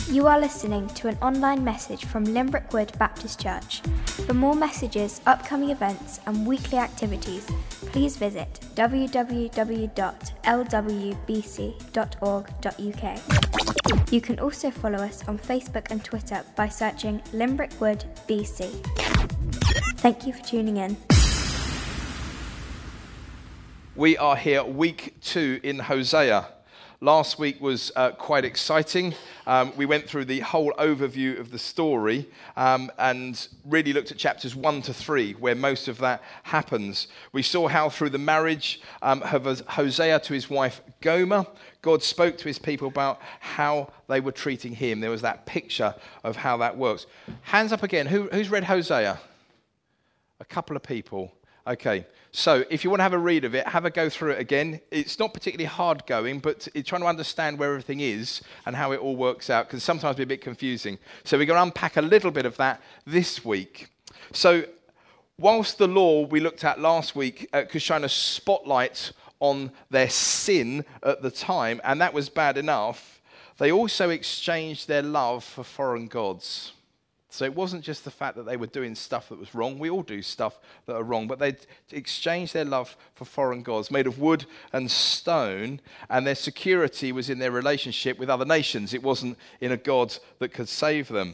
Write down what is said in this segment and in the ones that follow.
You are listening to an online message from Limbrick Wood Baptist Church. For more messages, upcoming events and weekly activities, please visit www.lwbc.org.uk. You can also follow us on Facebook and Twitter by searching Limbrick Wood BC. Thank you for tuning in. We are here week 2 in Hosea. Last week was quite exciting. We went through the whole overview of the story and really looked at chapters 1 to 3, where most of that happens. We saw how through the marriage of Hosea to his wife Gomer, God spoke to his people about how they were treating him. There was that picture of how that works. Hands up again. Who's read Hosea? A couple of people. Okay, so if you want to have a read of it, have a go through it again. It's not particularly hard going, but it's trying to understand where everything is and how it all works out, because sometimes it's a bit confusing. So we're going to unpack a little bit of that this week. So whilst the law we looked at last week could shine a spotlight on their sin at the time, and that was bad enough, they also exchanged their love for foreign gods. So it wasn't just the fact that they were doing stuff that was wrong. We all do stuff that are wrong, but they exchanged their love for foreign gods made of wood and stone, and their security was in their relationship with other nations. It wasn't in a God that could save them.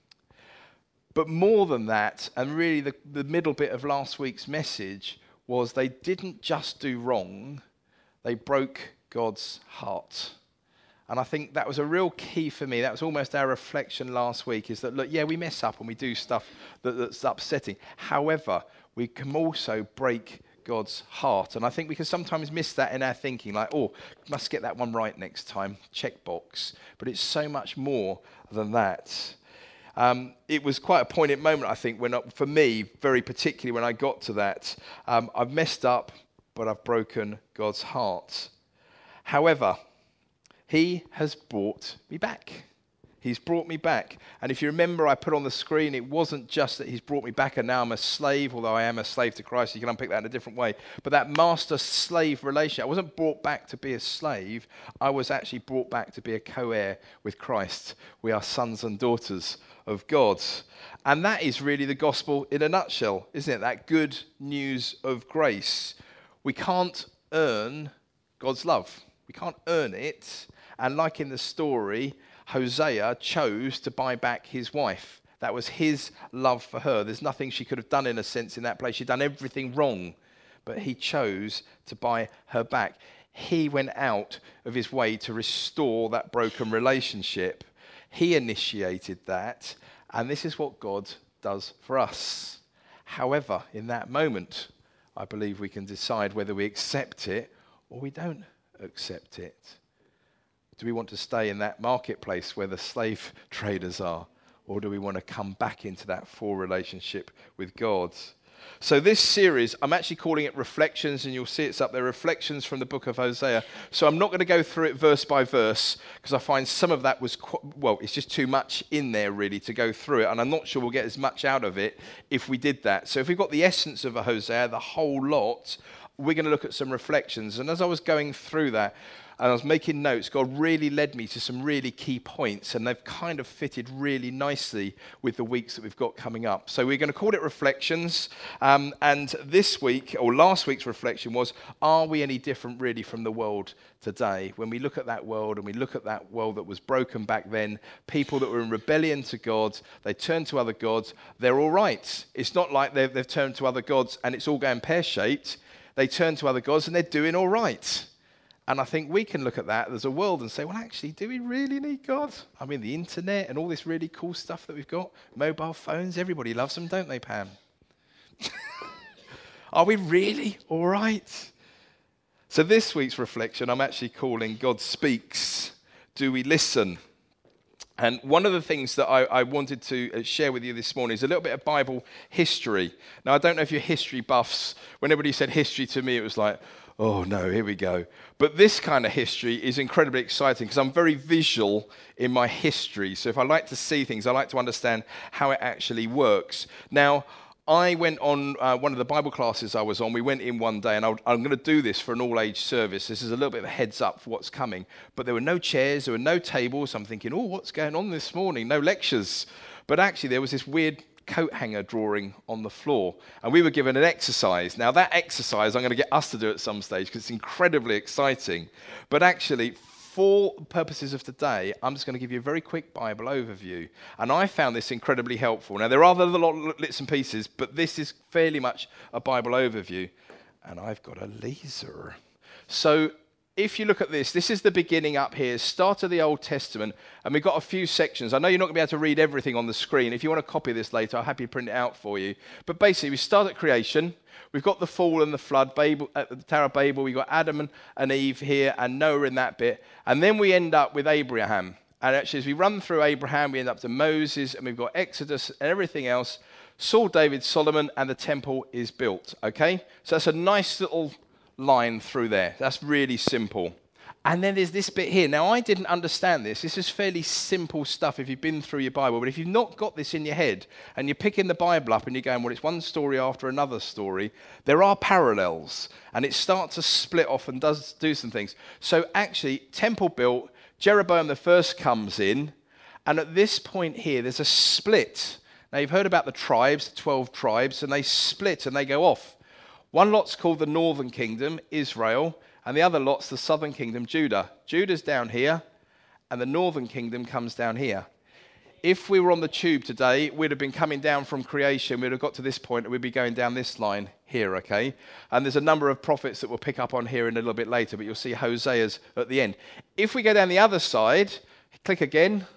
But more than that, and really the middle bit of last week's message was they didn't just do wrong, they broke God's heart. And I think that was a real key for me. That was almost our reflection last week, is that, look, yeah, we mess up and we do stuff that's upsetting. However, we can also break God's heart. And I think we can sometimes miss that in our thinking, like, oh, must get that one right next time, check box. But it's so much more than that. It was quite a poignant moment, I think, for me, very particularly when I got to that. I've messed up, but I've broken God's heart. However, He has brought me back. He's brought me back. And if you remember, I put on the screen, it wasn't just that he's brought me back and now I'm a slave, although I am a slave to Christ. You can unpick that in a different way. But that master-slave relationship, I wasn't brought back to be a slave. I was actually brought back to be a co-heir with Christ. We are sons and daughters of God. And that is really the gospel in a nutshell, isn't it? That good news of grace. We can't earn God's love. We can't earn it. And like in the story, Hosea chose to buy back his wife. That was his love for her. There's nothing she could have done, in a sense, in that place. She'd done everything wrong, but he chose to buy her back. He went out of his way to restore that broken relationship. He initiated that, and this is what God does for us. However, in that moment, I believe we can decide whether we accept it or we don't accept it. Do we want to stay in that marketplace where the slave traders are? Or do we want to come back into that full relationship with God? So this series, I'm actually calling it Reflections, and you'll see it's up there, Reflections from the book of Hosea. So I'm not going to go through it verse by verse, because I find some of that was, it's just too much in there really to go through it, and I'm not sure we'll get as much out of it if we did that. So if we've got the essence of a Hosea, the whole lot, we're going to look at some reflections. And as I was going through that, and I was making notes, God really led me to some really key points, and they've kind of fitted really nicely with the weeks that we've got coming up. So we're going to call it Reflections, and this week, or last week's reflection was, are we any different really from the world today? When we look at that world, and we look at that world that was broken back then, people that were in rebellion to God, they turned to other gods, they're all right. It's not like they've turned to other gods and it's all going pear-shaped. They turn to other gods and they're doing all right. And I think we can look at that as a world and say, well, actually, do we really need God? I mean, the internet and all this really cool stuff that we've got, mobile phones, everybody loves them, don't they, Pam? Are we really all right? So this week's reflection, I'm actually calling God Speaks. Do we listen? And one of the things that I wanted to share with you this morning is a little bit of Bible history. Now, I don't know if you're history buffs. When everybody said history to me, it was like, oh no, here we go. But this kind of history is incredibly exciting because I'm very visual in my history. So if I like to see things, I like to understand how it actually works. Now, I went on one of the Bible classes I was on. We went in one day, and I'm going to do this for an all-age service. This is a little bit of a heads up for what's coming. But there were no chairs, there were no tables. I'm thinking, oh, what's going on this morning? No lectures. But actually, there was this weird coat hanger drawing on the floor, and we were given an exercise. Now, that exercise, I'm going to get us to do at some stage because it's incredibly exciting. But actually, for purposes of today, I'm just going to give you a very quick Bible overview. And I found this incredibly helpful. Now, there are other bits and pieces, but this is fairly much a Bible overview. And I've got a laser. So if you look at this, this is the beginning up here, start of the Old Testament. And we've got a few sections. I know you're not going to be able to read everything on the screen. If you want to copy this later, I'm happy to print it out for you. But basically, we start at creation. We've got the fall and the flood, Babel, at the Tower of Babel. We've got Adam and Eve here and Noah in that bit. And then we end up with Abraham. And actually, as we run through Abraham, we end up to Moses, and we've got Exodus and everything else. Saul, David, Solomon, and the temple is built. Okay? So that's a nice little line through there. That's really simple. And then there's this bit here. Now, I didn't understand this. This is fairly simple stuff if you've been through your Bible. But if you've not got this in your head and you're picking the Bible up and you're going, well, it's one story after another story, there are parallels. And it starts to split off and does do some things. So actually, temple built, Jeroboam the first comes in. And at this point here, there's a split. Now, you've heard about the tribes, the 12 tribes, and they split and they go off. One lot's called the northern kingdom, Israel. And the other lot's the southern kingdom, Judah. Judah's down here, and the northern kingdom comes down here. If we were on the tube today, we'd have been coming down from creation. We'd have got to this point, and we'd be going down this line here, okay? And there's a number of prophets that we'll pick up on here in a little bit later, but you'll see Hosea's at the end. If we go down the other side, click again.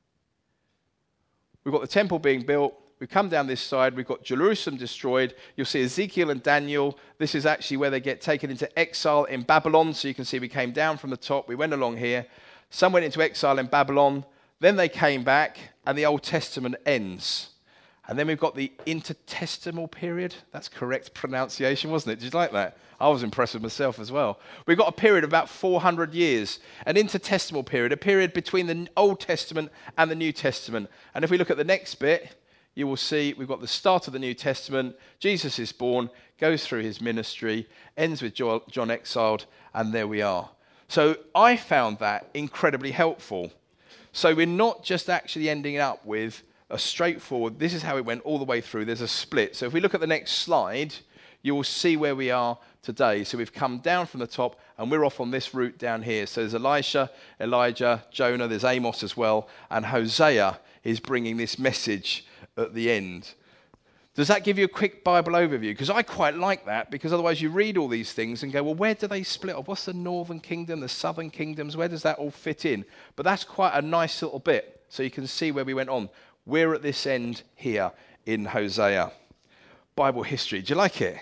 We've got the temple being built. We come down this side, we've got Jerusalem destroyed. You'll see Ezekiel and Daniel. This is actually where they get taken into exile in Babylon. So you can see we came down from the top, we went along here. Some went into exile in Babylon. Then they came back, and the Old Testament ends. And then we've got the intertestamental period. That's correct pronunciation, wasn't it? Did you like that? I was impressed with myself as well. We've got a period of about 400 years, an intertestamental period, a period between the Old Testament and the New Testament. And if we look at the next bit, you will see we've got the start of the New Testament. Jesus is born, goes through his ministry, ends with John exiled, and there we are. So I found that incredibly helpful. So we're not just actually ending up with a straightforward, this is how it went all the way through. There's a split. So if we look at the next slide, you will see where we are today. So we've come down from the top, and we're off on this route down here. So there's Elisha, Elijah, Jonah, there's Amos as well, and Hosea is bringing this message at the end. Does that give you a quick Bible overview? Because I quite like that, because otherwise you read all these things and go, well, where do they split up? What's the northern kingdom, the southern kingdoms? Where does that all fit in? But that's quite a nice little bit, so you can see where we went on. We're at this end here in Hosea. Bible history. Do you like it?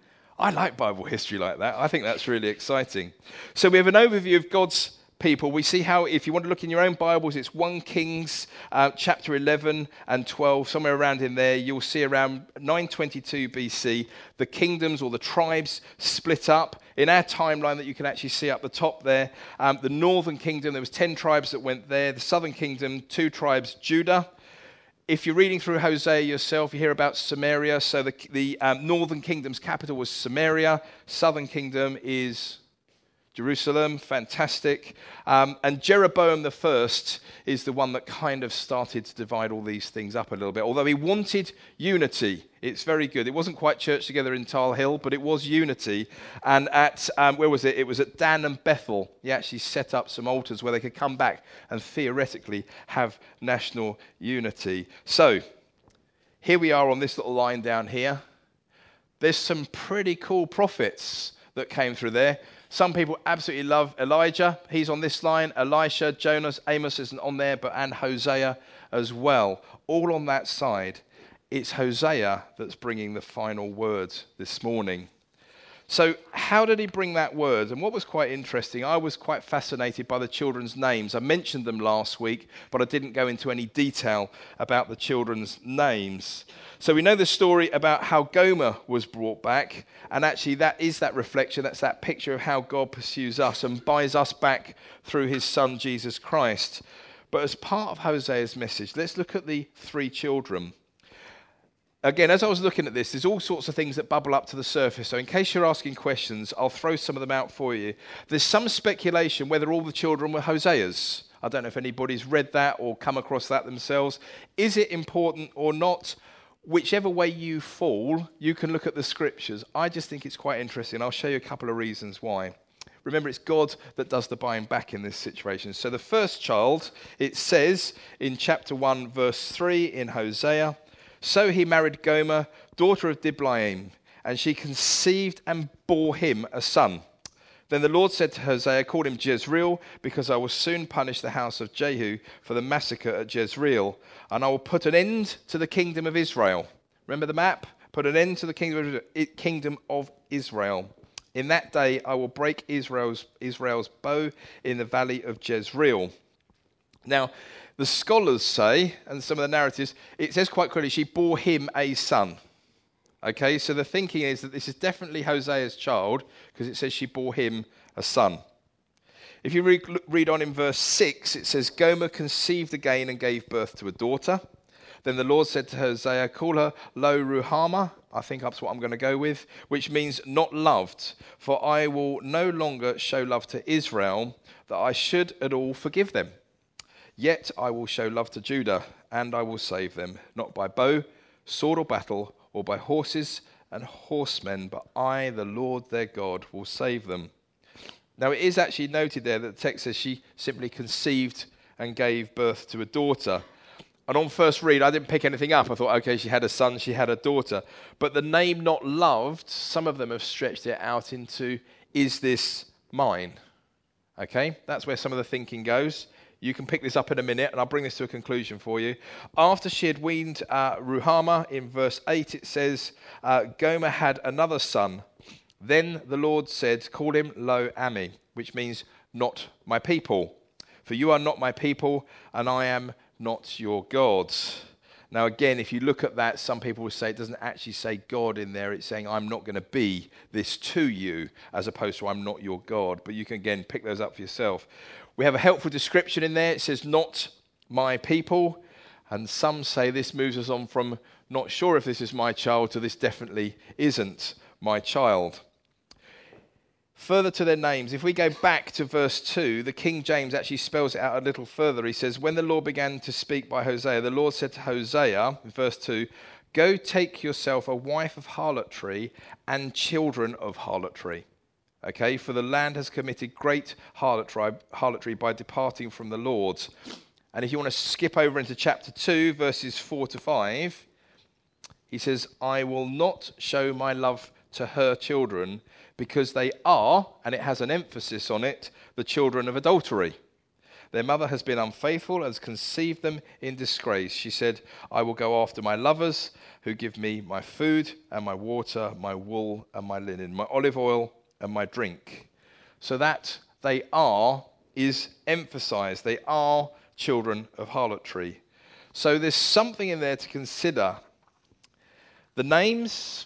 I like Bible history like that. I think that's really exciting. So we have an overview of God's people. We see how, if you want to look in your own Bibles, it's 1 Kings chapter 11 and 12, somewhere around in there. You'll see around 922 BC, the kingdoms or the tribes split up. In our timeline that you can actually see up the top there, the northern kingdom, there was 10 tribes that went there. The southern kingdom, 2 tribes, Judah. If you're reading through Hosea yourself, you hear about Samaria. So the northern kingdom's capital was Samaria. Southern kingdom is Jerusalem. Fantastic. And Jeroboam the first is the one that kind of started to divide all these things up a little bit. Although he wanted unity. It's very good. It wasn't quite church together in Tile Hill, but it was unity. And at, where was it? It was at Dan and Bethel. He actually set up some altars where they could come back and theoretically have national unity. So, here we are on this little line down here. There's some pretty cool prophets that came through there. Some people absolutely love Elijah. He's on this line. Elisha, Jonas, Amos isn't on there, and Hosea as well. All on that side. It's Hosea that's bringing the final word this morning. So how did he bring that word? And what was quite interesting, I was quite fascinated by the children's names. I mentioned them last week, but I didn't go into any detail about the children's names. So we know the story about how Gomer was brought back, and actually that is that reflection, that's that picture of how God pursues us and buys us back through his son Jesus Christ. But as part of Hosea's message, let's look at the 3 children. Again, as I was looking at this, there's all sorts of things that bubble up to the surface. So in case you're asking questions, I'll throw some of them out for you. There's some speculation whether all the children were Hosea's. I don't know if anybody's read that or come across that themselves. Is it important or not? Whichever way you fall, you can look at the scriptures. I just think it's quite interesting. I'll show you a couple of reasons why. Remember, it's God that does the buying back in this situation. So the first child, it says in chapter 1, verse 3 in Hosea, "So he married Gomer, daughter of Diblaim, and she conceived and bore him a son. Then the Lord said to Hosea, call him Jezreel, because I will soon punish the house of Jehu for the massacre at Jezreel, and I will put an end to the kingdom of Israel." Remember the map? Put an end to the kingdom of Israel. "In that day I will break Israel's bow in the valley of Jezreel." Now, the scholars say, and some of the narratives, it says quite clearly, she bore him a son. Okay, so the thinking is that this is definitely Hosea's child, because it says she bore him a son. If you read on in verse 6, it says, "Gomer conceived again and gave birth to a daughter. Then the Lord said to Hosea, call her Lo Ruhamah," I think that's what I'm going to go with, "which means not loved, for I will no longer show love to Israel, that I should at all forgive them. Yet I will show love to Judah, and I will save them, not by bow, sword or battle, or by horses and horsemen, but I, the Lord their God, will save them." Now it is actually noted there that the text says she simply conceived and gave birth to a daughter. And on first read, I didn't pick anything up. I thought, okay, she had a son, she had a daughter. But the name not loved, some of them have stretched it out into, is this mine? Okay, that's where some of the thinking goes. You can pick this up in a minute, and I'll bring this to a conclusion for you. After she had weaned Ruhamah, in verse 8 it says, Gomer had another son. Then the Lord said, call him Lo-Ammi, which means not my people. For you are not my people, and I am not your God. Now again, if you look at that, some people will say it doesn't actually say God in there. It's saying I'm not going to be this to you, as opposed to I'm not your God. But you can again pick those up for yourself. We have a helpful description in there. It says not my people. And some say this moves us on from not sure if this is my child to this definitely isn't my child. Further to their names, if we go back to verse 2, the King James actually spells it out a little further. He says, when the Lord began to speak by Hosea, the Lord said to Hosea, verse 2, go take yourself a wife of harlotry and children of harlotry. Okay, for the land has committed great harlotry by departing from the Lord. And if you want to skip over into chapter 2, verses 4 to 5, he says, I will not show my love to her children, because they are, and it has an emphasis on it, the children of adultery. Their mother has been unfaithful and has conceived them in disgrace. She said, I will go after my lovers who give me my food and my water, my wool and my linen, my olive oil and my drink. So that they are is emphasized. They are children of harlotry. So there's something in there to consider. The names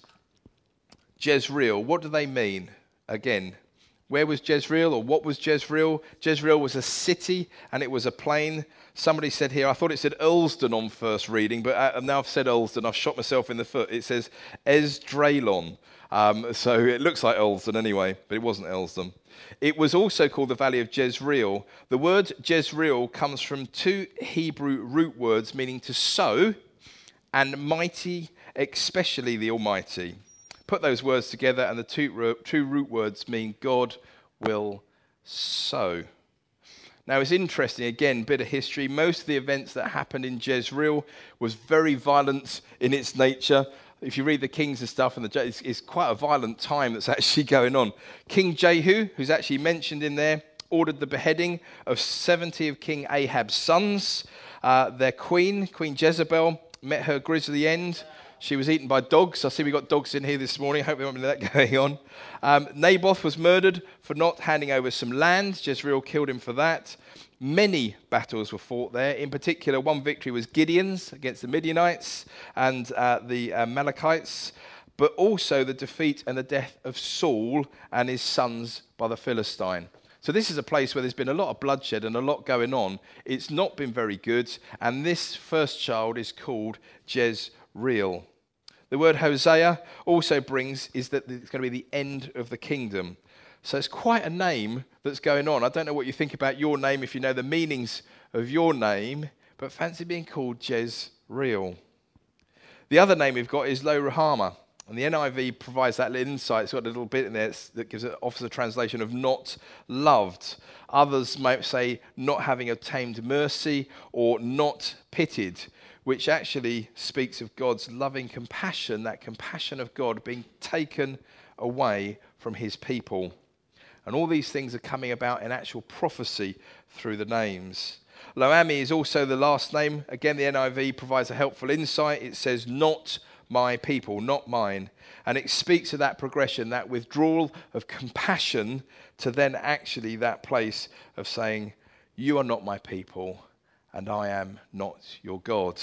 Jezreel, what do they mean? Again, where was Jezreel, or what was Jezreel? Jezreel was a city and it was a plain. Somebody said here, I thought it said Earlsdon on first reading, but now I've said Earlsdon, I've shot myself in the foot. It says Esdraelon. So it looks like Earlsdon anyway, but it wasn't Earlsdon. It was also called the Valley of Jezreel. The word Jezreel comes from two Hebrew root words meaning to sow and mighty, especially the Almighty. Put those words together and the two root words mean God will sow. Now it's interesting, again, bit of history. Most of the events that happened in Jezreel was very violent in its nature. If you read the Kings and stuff, it's quite a violent time that's actually going on. King Jehu, who's actually mentioned in there, ordered the beheading of 70 of King Ahab's sons. Their Queen Jezebel, met her grisly end. She was eaten by dogs. I see we got dogs in here this morning. I hope we won't be that going on. Naboth was murdered for not handing over some land. Jezreel killed him for that. Many battles were fought there. In particular, one victory was Gideon's against the Midianites and the Amalekites, but also the defeat and the death of Saul and his sons by the Philistine. So this is a place where there's been a lot of bloodshed and a lot going on. It's not been very good, and this first child is called Jezreel. The word Hosea also brings is that it's going to be the end of the kingdom. So it's quite a name that's going on. I don't know what you think about your name, if you know the meanings of your name, but fancy being called Jezreel. The other name we've got is Lo Ruhamah, and the NIV provides that little insight. It's got a little bit in there that offers a translation of not loved. Others might say not having obtained mercy or not pitied, which actually speaks of God's loving compassion, that compassion of God being taken away from his people. And all these things are coming about in actual prophecy through the names. Lo-Ammi is also the last name. Again, the NIV provides a helpful insight. It says, not my people, not mine. And it speaks of that progression, that withdrawal of compassion to then actually that place of saying, you are not my people and I am not your God.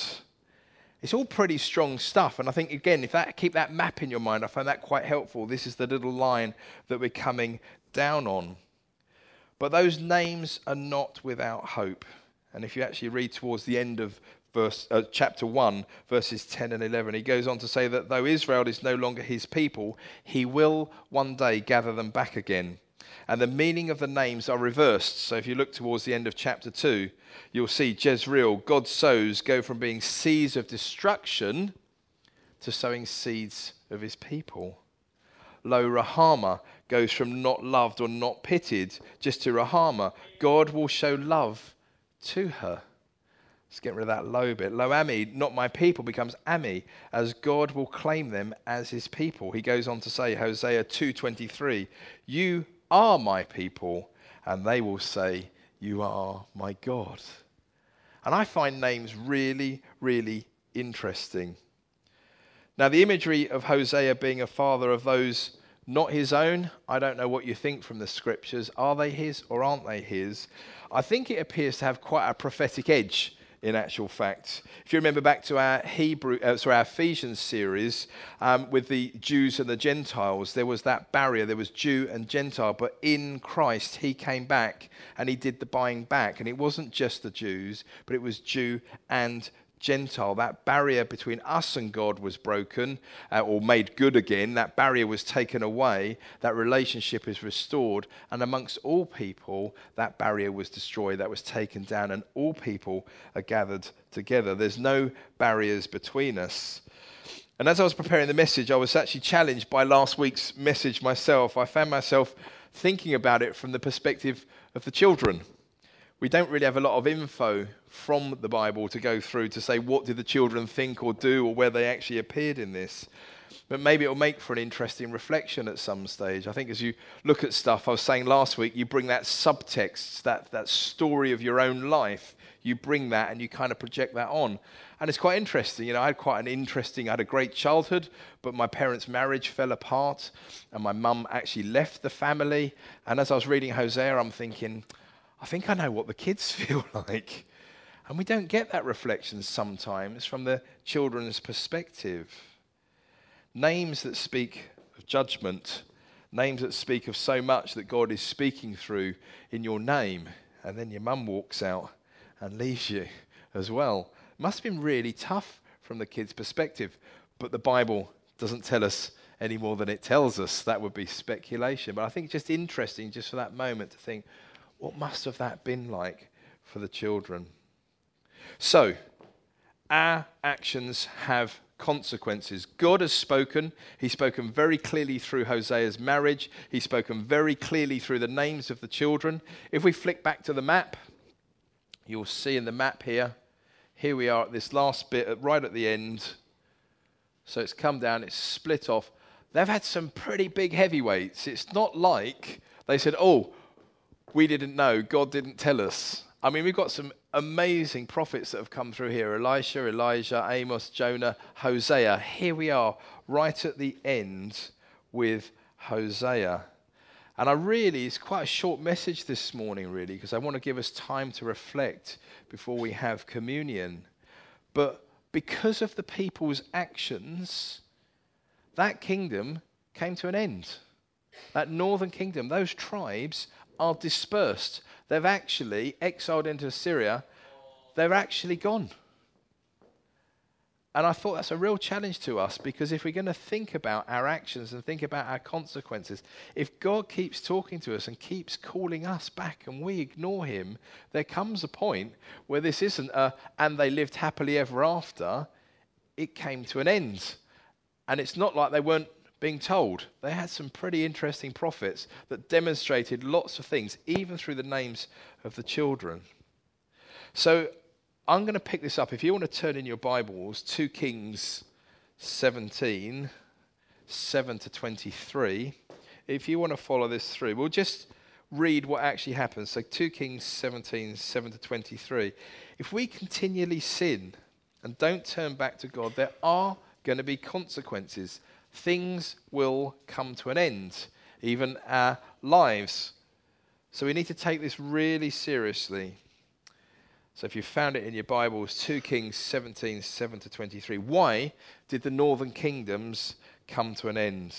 It's all pretty strong stuff. And I think, again, keep that map in your mind, I find that quite helpful. This is the little line that we're coming down on. But those names are not without hope. And if you actually read towards the end of chapter 1, verses 10 and 11, he goes on to say that though Israel is no longer his people, he will one day gather them back again. And the meaning of the names are reversed. So if you look towards the end of chapter 2, you'll see Jezreel, God sows, go from being seeds of destruction to sowing seeds of his people. Lo Ruhamah goes from not loved or not pitied just to Ruhamah. God will show love to her. Let's get rid of that low bit. Lo-Ammi, not my people, becomes Ammi, as God will claim them as his people. He goes on to say, Hosea 2:23, you are my people, and they will say, you are my God. And I find names really, really interesting. Now, the imagery of Hosea being a father of those not his own, I don't know what you think from the scriptures. Are they his or aren't they his? I think it appears to have quite a prophetic edge in actual fact. If you remember back to our Ephesians series with the Jews and the Gentiles, there was that barrier. There was Jew and Gentile, but in Christ he came back and he did the buying back. And it wasn't just the Jews, but it was Jew and Gentile. That barrier between us and God was broken or made good again. That barrier was taken away. That relationship is restored. And amongst all people, that barrier was destroyed. That was taken down. And all people are gathered together. There's no barriers between us. And as I was preparing the message, I was actually challenged by last week's message myself. I found myself thinking about it from the perspective of the children. We don't really have a lot of info from the Bible to go through to say what did the children think or do or where they actually appeared in this. But maybe it'll make for an interesting reflection at some stage. I think as you look at stuff, I was saying last week, you bring that subtext, that story of your own life, you bring that and you kind of project that on. And it's quite interesting. You know, I had a great childhood, but my parents' marriage fell apart and my mum actually left the family. And as I was reading Hosea, I'm thinking, I think I know what the kids feel like. And we don't get that reflection sometimes from the children's perspective. Names that speak of judgment, names that speak of so much that God is speaking through in your name, and then your mum walks out and leaves you as well. It must have been really tough from the kids' perspective, but the Bible doesn't tell us any more than it tells us. That would be speculation. But I think it's just interesting just for that moment to think, what must have that been like for the children? So, our actions have consequences. God has spoken. He's spoken very clearly through Hosea's marriage. He's spoken very clearly through the names of the children. If we flick back to the map, you'll see in the map here we are at this last bit, right at the end. So it's come down, it's split off. They've had some pretty big heavyweights. It's not like they said, oh, we didn't know, God didn't tell us. I mean, we've got some amazing prophets that have come through here. Elisha, Elijah, Amos, Jonah, Hosea. Here we are, right at the end with Hosea. And it's quite a short message this morning, really, because I want to give us time to reflect before we have communion. But because of the people's actions, that kingdom came to an end. That northern kingdom, those tribes are dispersed. They've actually exiled into Assyria. They're actually gone. And I thought that's a real challenge to us, because if we're going to think about our actions and think about our consequences, if God keeps talking to us and keeps calling us back and we ignore him, there comes a point where this isn't and they lived happily ever after. It came to an end. And it's not like they weren't being told. They had some pretty interesting prophets that demonstrated lots of things, even through the names of the children. So I'm going to pick this up. If you want to turn in your Bibles, 2 Kings 17, 7 to 23. If you want to follow this through, we'll just read what actually happens. So 2 Kings 17, 7 to 23. If we continually sin and don't turn back to God, there are going to be consequences. Things will come to an end, even our lives. So we need to take this really seriously. So if you found it in your Bibles, 2 Kings 17, 7 to 23. Why did the northern kingdoms come to an end?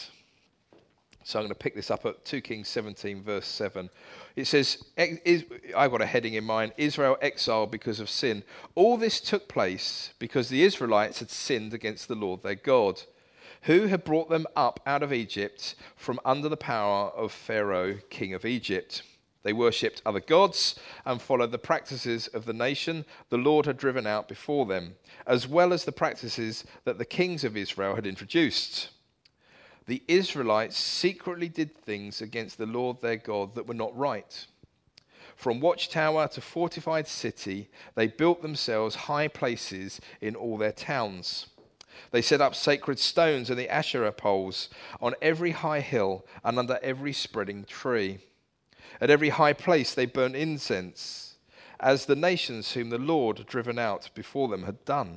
So I'm going to pick this up at 2 Kings 17, verse 7. It says, I've got a heading in mind, Israel exiled because of sin. All this took place because the Israelites had sinned against the Lord their God, who had brought them up out of Egypt from under the power of Pharaoh, king of Egypt. They worshipped other gods and followed the practices of the nation the Lord had driven out before them, as well as the practices that the kings of Israel had introduced. The Israelites secretly did things against the Lord their God that were not right. From watchtower to fortified city, they built themselves high places in all their towns. They set up sacred stones and the Asherah poles on every high hill and under every spreading tree. At every high place they burnt incense, as the nations whom the Lord had driven out before them had done.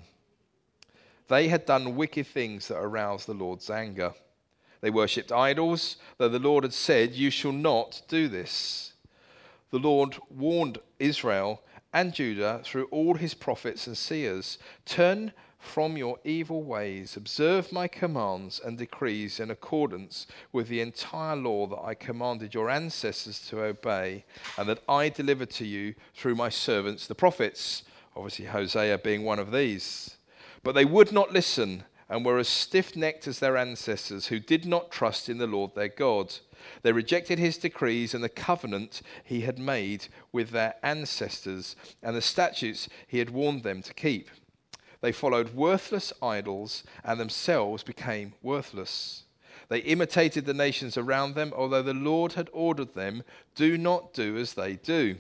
They had done wicked things that aroused the Lord's anger. They worshipped idols, though the Lord had said, "You shall not do this." The Lord warned Israel and Judah through all his prophets and seers, "Turn from your evil ways, observe my commands and decrees in accordance with the entire law that I commanded your ancestors to obey, and that I delivered to you through my servants the prophets." Obviously Hosea being one of these. But they would not listen and were as stiff-necked as their ancestors, who did not trust in the Lord their God. They rejected his decrees and the covenant he had made with their ancestors and the statutes he had warned them to keep. They followed worthless idols and themselves became worthless. They imitated the nations around them, although the Lord had ordered them, "Do not do as they do."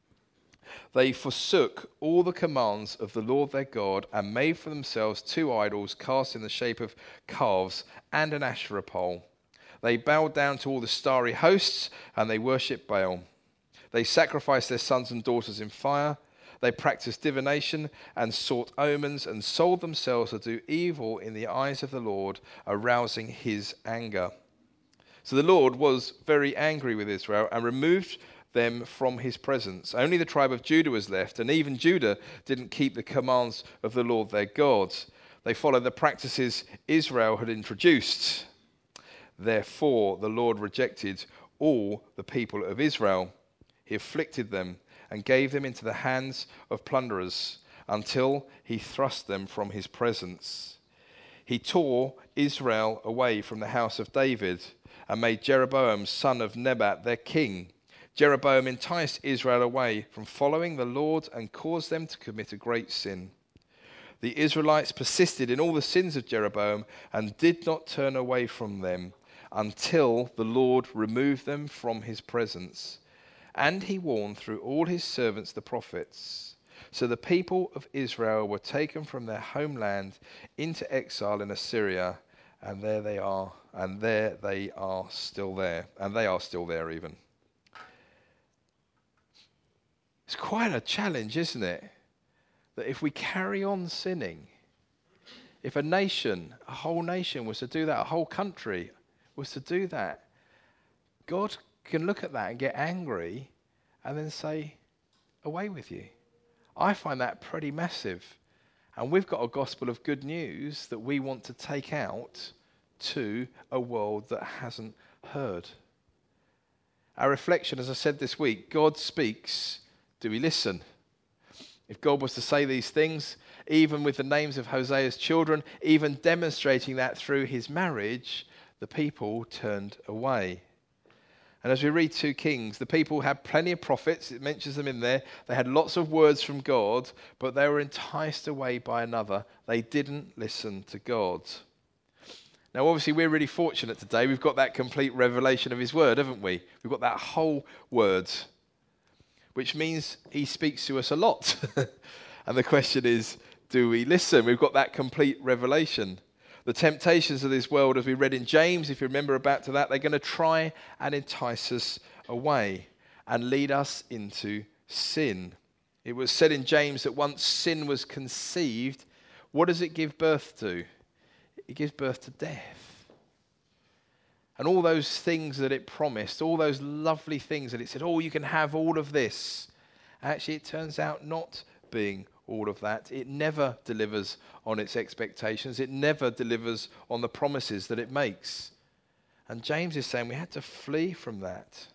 They forsook all the commands of the Lord their God and made for themselves 2 idols cast in the shape of calves and an Asherah pole. They bowed down to all the starry hosts and they worshipped Baal. They sacrificed their sons and daughters in fire. They practiced divination and sought omens and sold themselves to do evil in the eyes of the Lord, arousing his anger. So the Lord was very angry with Israel and removed them from his presence. Only the tribe of Judah was left, and even Judah didn't keep the commands of the Lord their God. They followed the practices Israel had introduced. Therefore, the Lord rejected all the people of Israel. He afflicted them and gave them into the hands of plunderers until he thrust them from his presence. He tore Israel away from the house of David and made Jeroboam, son of Nebat, their king. Jeroboam enticed Israel away from following the Lord and caused them to commit a great sin. The Israelites persisted in all the sins of Jeroboam and did not turn away from them until the Lord removed them from his presence. And he warned through all his servants the prophets. So the people of Israel were taken from their homeland into exile in Assyria, and there they are still there, and they are still there even. It's quite a challenge, isn't it? That if we carry on sinning, if a nation, a whole nation was to do that, a whole country was to do that, God can look at that and get angry and then say, away with you. I find that pretty massive. And we've got a gospel of good news that we want to take out to a world that hasn't heard. Our reflection, as I said this week, God speaks. Do we listen? If God was to say these things, even with the names of Hosea's children, even demonstrating that through his marriage, the people turned away. And as we read 2 Kings, the people had plenty of prophets. It mentions them in there. They had lots of words from God, but they were enticed away by another. They didn't listen to God. Now, obviously, we're really fortunate today. We've got that complete revelation of his word, haven't we? We've got that whole word, which means he speaks to us a lot. And the question is, do we listen? We've got that complete revelation. The temptations of this world, as we read in James, if you remember back to that, they're going to try and entice us away and lead us into sin. It was said in James that once sin was conceived, what does it give birth to? It gives birth to death. And all those things that it promised, all those lovely things that it said, oh, you can have all of this. Actually, it turns out not being all of that. It never delivers on its expectations. It never delivers on the promises that it makes. And James is saying we had to flee from that.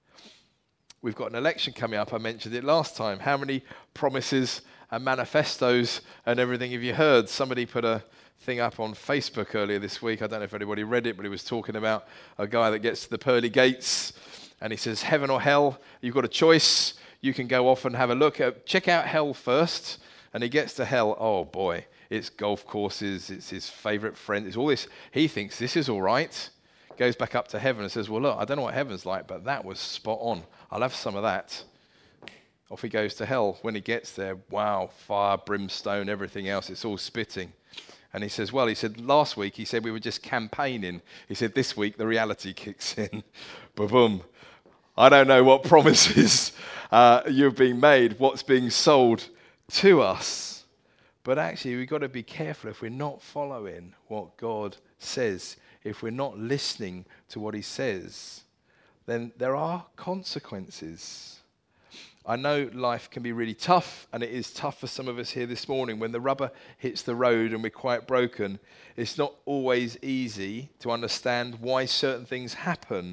We've got an election coming up. I mentioned it last time. How many promises and manifestos and everything have you heard? Somebody put a thing up on Facebook earlier this week. I don't know if anybody read it, but he was talking about a guy that gets to the pearly gates and he says, heaven or hell, you've got a choice. You can go off and have a look at, check out hell first. And he gets to hell. Oh boy, it's golf courses. It's his favorite friend. It's all this. He thinks this is all right. Goes back up to heaven and says, well, look, I don't know what heaven's like, but that was spot on. I'll have some of that. Off he goes to hell. When he gets there, wow, fire, brimstone, everything else. It's all spitting. And he says, last week, he said we were just campaigning. He said, this week, the reality kicks in. Ba-boom. I don't know what promises you're being made, what's being sold to us. But actually, we've got to be careful if we're not following what God says, if we're not listening to what he says, then there are consequences. I know life can be really tough, and it is tough for some of us here this morning. When the rubber hits the road and we're quite broken, it's not always easy to understand why certain things happen.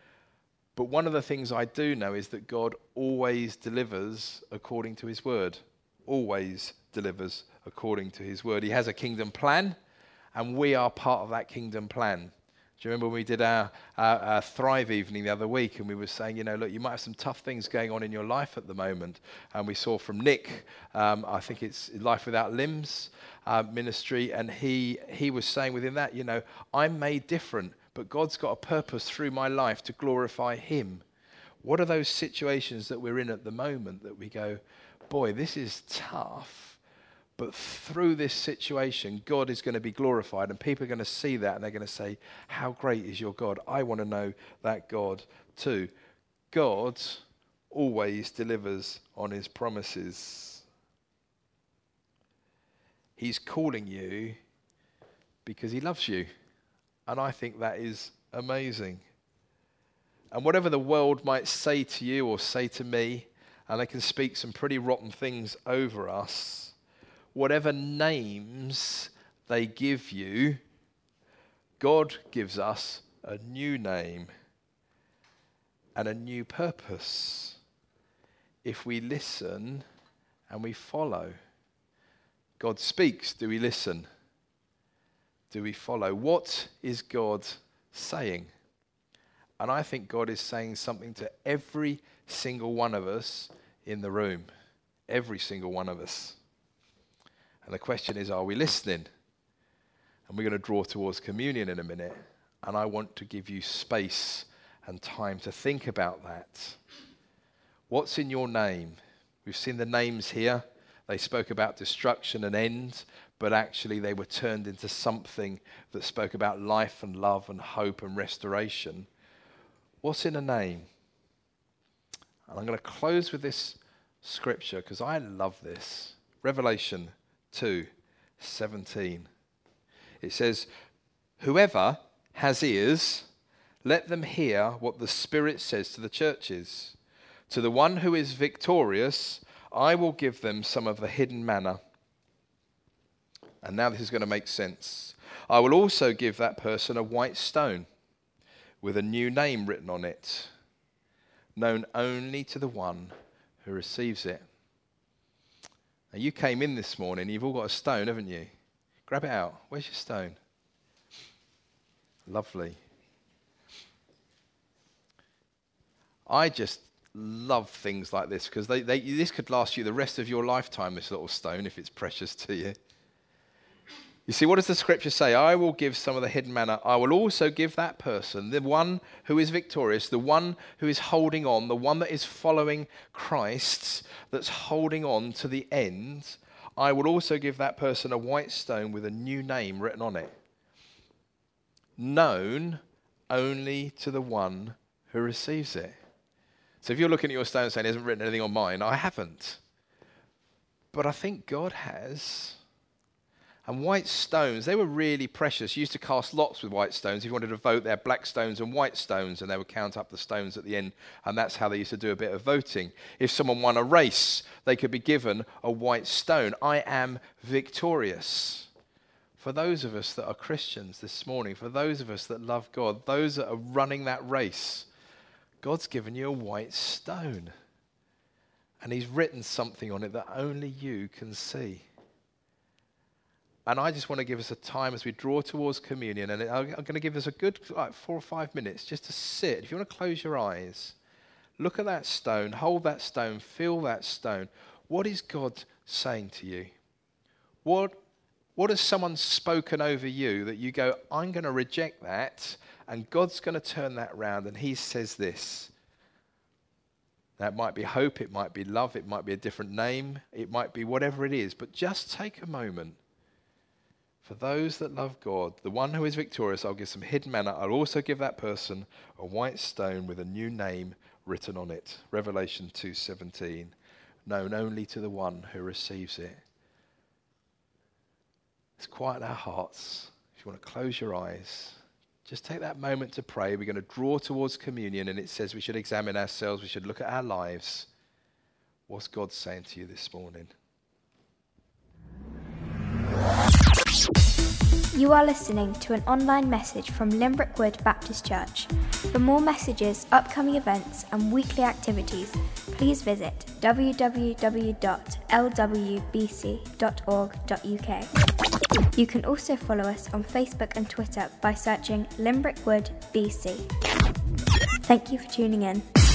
But one of the things I do know is that God always delivers according to his word. Always delivers according to his word. He has a kingdom plan, and we are part of that kingdom plan. Do you remember when we did our Thrive evening the other week, and we were saying, look, you might have some tough things going on in your life at the moment. And we saw from Nick, I think it's Life Without Limbs ministry, and he was saying within that, I'm made different, but God's got a purpose through my life to glorify him. What are those situations that we're in at the moment that we go, boy, this is tough? But through this situation, God is going to be glorified, and people are going to see that, and they're going to say, how great is your God? I want to know that God too. God always delivers on his promises. He's calling you because he loves you. And I think that is amazing. And whatever the world might say to you or say to me, and they can speak some pretty rotten things over us, whatever names they give you, God gives us a new name and a new purpose if we listen and we follow. God speaks. Do we listen? Do we follow? What is God saying? And I think God is saying something to every single one of us in the room. Every single one of us. And the question is, are we listening? And we're going to draw towards communion in a minute. And I want to give you space and time to think about that. What's in your name? We've seen the names here. They spoke about destruction and end, but actually they were turned into something that spoke about life and love and hope and restoration. What's in a name? And I'm going to close with this scripture because I love this. Revelation 2:17. It says, whoever has ears, let them hear what the Spirit says to the churches. To the one who is victorious, I will give them some of the hidden manna. And now this is going to make sense. I will also give that person a white stone with a new name written on it, known only to the one who receives it. Now, you came in this morning, you've all got a stone, haven't you? Grab it out. Where's your stone? Lovely. I just love things like this because this could last you the rest of your lifetime, this little stone, if it's precious to you. You see, what does the scripture say? I will give some of the hidden manna. I will also give that person, the one who is victorious, the one who is holding on, the one that is following Christ, that's holding on to the end. I will also give that person a white stone with a new name written on it, known only to the one who receives it. So if you're looking at your stone saying, he hasn't written anything on mine, I haven't. But I think God has. And white stones, they were really precious. You used to cast lots with white stones. If you wanted to vote, they had black stones and white stones, and they would count up the stones at the end, and that's how they used to do a bit of voting. If someone won a race, they could be given a white stone. I am victorious. For those of us that are Christians this morning, for those of us that love God, those that are running that race, God's given you a white stone. And he's written something on it that only you can see. And I just want to give us a time as we draw towards communion, and I'm going to give us a good 4 or 5 minutes just to sit. If you want to close your eyes, look at that stone, hold that stone, feel that stone. What is God saying to you? What has someone spoken over you that you go, I'm going to reject that, and God's going to turn that round, and he says this. That might be hope, it might be love, it might be a different name, it might be whatever it is, but just take a moment. For those that love God, the one who is victorious, I'll give some hidden manna. I'll also give that person a white stone with a new name written on it. Revelation 2:17, known only to the one who receives it. Let's quiet our hearts. If you want to close your eyes, just take that moment to pray. We're going to draw towards communion, and it says we should examine ourselves. We should look at our lives. What's God saying to you this morning? You are listening to an online message from Limbrick Wood Baptist Church. For more messages, upcoming events and weekly activities, please visit www.lwbc.org.uk. You can also follow us on Facebook and Twitter by searching Limbrick Wood BC. Thank you for tuning in.